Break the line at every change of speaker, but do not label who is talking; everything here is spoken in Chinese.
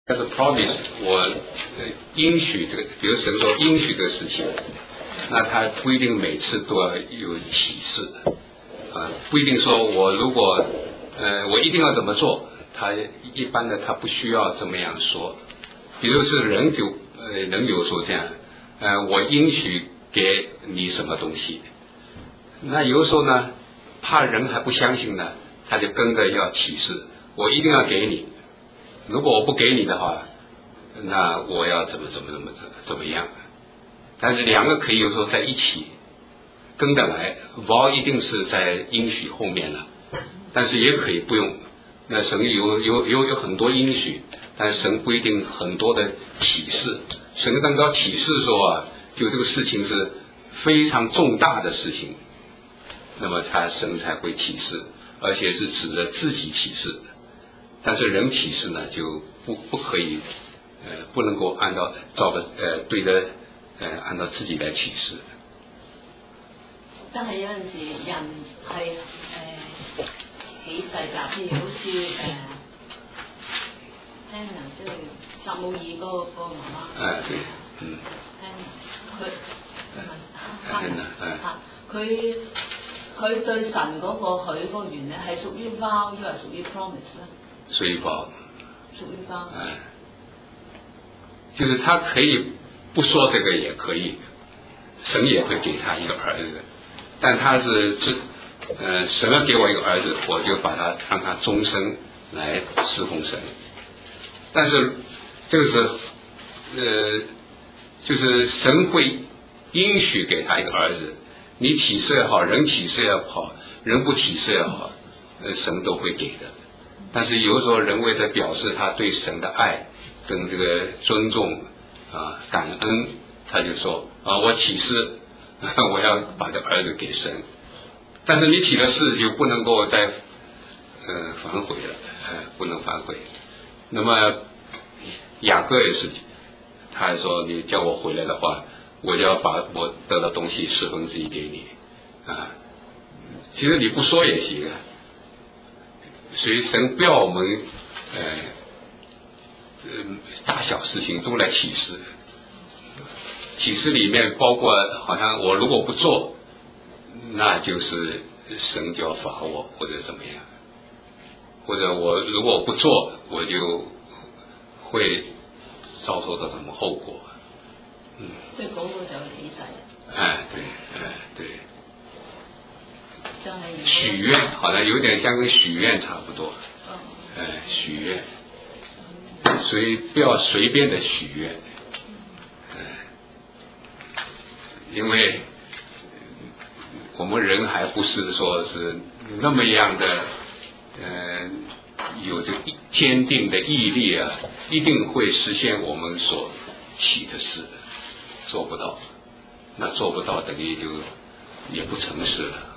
但是 promise 我应许这个，比如神说应许这个事情，那他不一定每次都要有启示不一定说我如果我一定要怎么做，他一般的他不需要这么样说。比如是人就人有说这样我应许给你什么东西，那有时候呢怕人还不相信呢，他就跟着要启示，我一定要给你，如果我不给你的话，那我要怎么样。但是两个可以有时候在一起跟着来，vow一定是在应许后面了，但是也可以不用。那神有很多应许，但神不一定很多的启示。神刚刚启示说就这个事情是非常重大的事情，那么神才会启示，而且是指着自己启示。但是人启示呢，就不可以不能够按照对着按照自己來啟示。
但係有陣時人係起誓㗎，譬如好似Hannah即係撒母耳嗰個媽媽。
對
Hannah佢對神嗰個許嗰個願咧係屬於 vow 抑或屬於 promise 咧？
屬於 vow。
屬於 vow。
就是他可以不說這個也可以，神也會給他一個兒子，但他是神要給我一個兒子，我就把他讓他終身來侍奉神。但是這個是就是神會應許給他一個兒子，你啟示也好，人啟示也好，人不啟示也好，神都會給的。但是有時候人為了表示他對神的愛跟這個尊重感恩，他就說我啟示我要把這兒子給神，但是你起了誓就不能夠再反悔了，不能反悔。那麼雅各也是，他還說你叫我回來的話，我就要把我得到東西1/4給你其實你不說也行所以神不要我們大小事情都來啟示，啟示裡面包括好像我如果不做，那就是神就要罰我或者怎麼樣，或者我如果不做，我就會遭受到什麼後果。
即係嗰個就係起誓。
對。許願好像有點像跟許願差不多。許願。所以不要隨便的許願，因為我們人還不是說是那麼樣的有這個堅定的毅力一定會實現我們所起的事，做不到，那做不到等於就也不成事了。